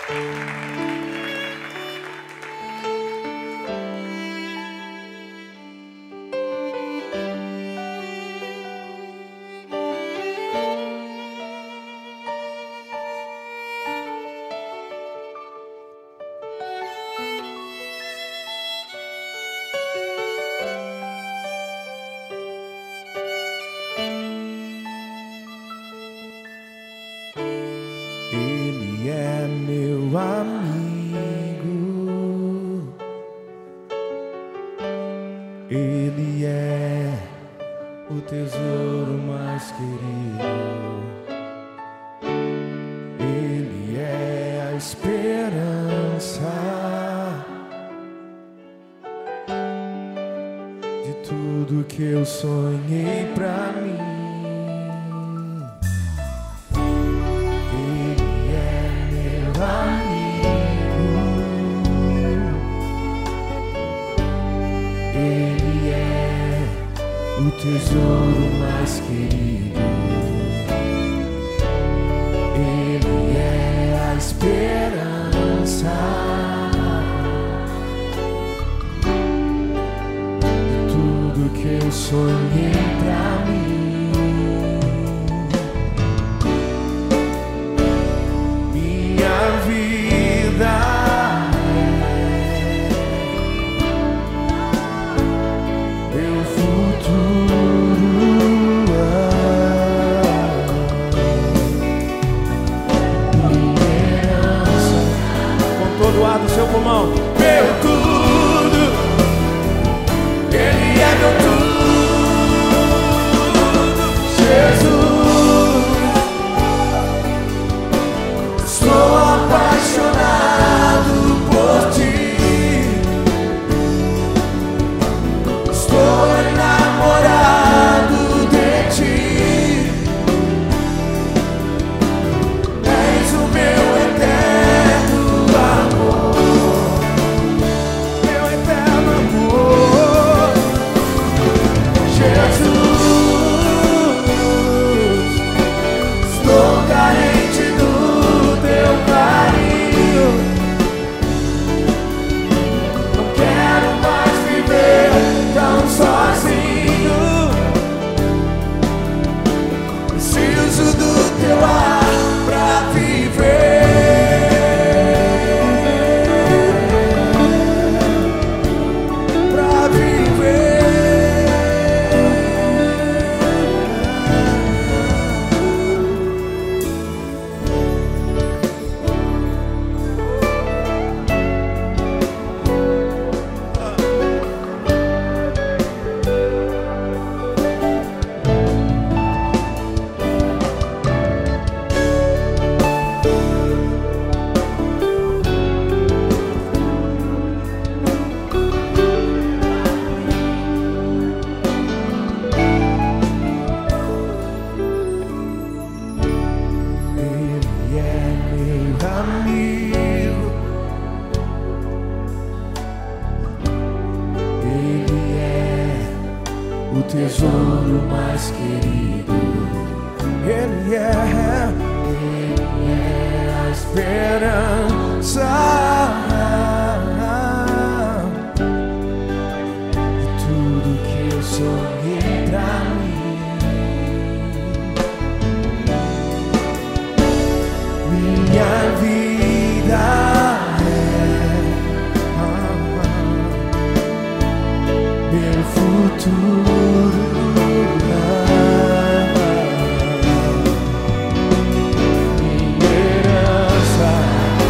Ele é meu amigo, Ele é o tesouro mais querido, Ele é a esperança de tudo que eu sonhei pra mim. Ele é o tesouro mais querido, Ele é a esperança de tudo que eu sonhei pra mim. Minha vida do seu pulmão, meu tudo, Ele é meu tudo, Jesus. Estou apaixonado por Ti, estou enamorado de Ti. És o meu eterno amor. O tesouro mais querido, Ele é a esperança de tudo que eu sonhei pra mim. Minha vida meu futuro, minha herança.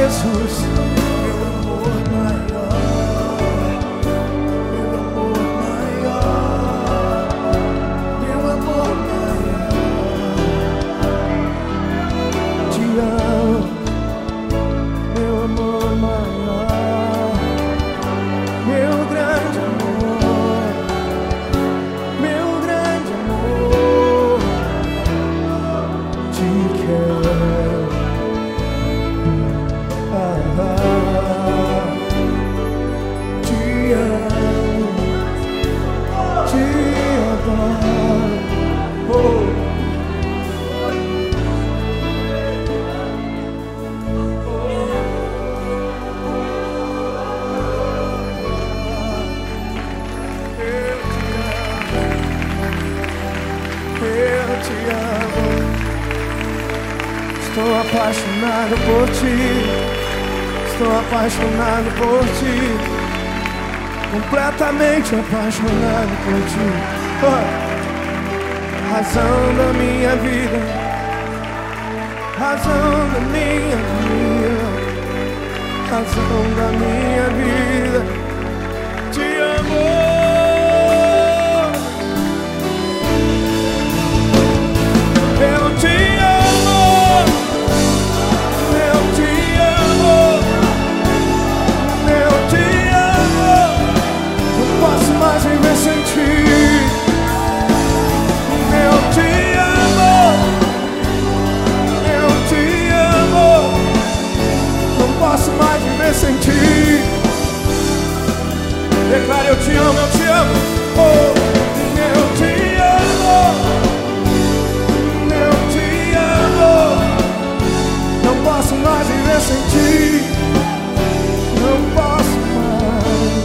Jesus, meu amor maior, meu amor maior, meu amor maior. Te amo, meu amor maior, meu grande amor, meu grande amor. Te quero. Te amo, te adoro. Eu te amo. Estou apaixonado por ti. Estou apaixonado por ti, completamente apaixonado por ti. Razão da minha vida, razão da minha vida, razão da minha vida. Te amo. Eu te amo. Eu te amo. Eu te amo, não posso mais viver sem ti. Eu te amo, eu te amo, não posso mais viver sem ti. Declara: eu te amo, eu te amo. Oh, eu te amo, eu te amo, não posso mais viver sem ti. Não posso mais.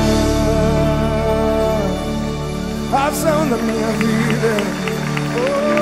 Razão da minha vida. Oh.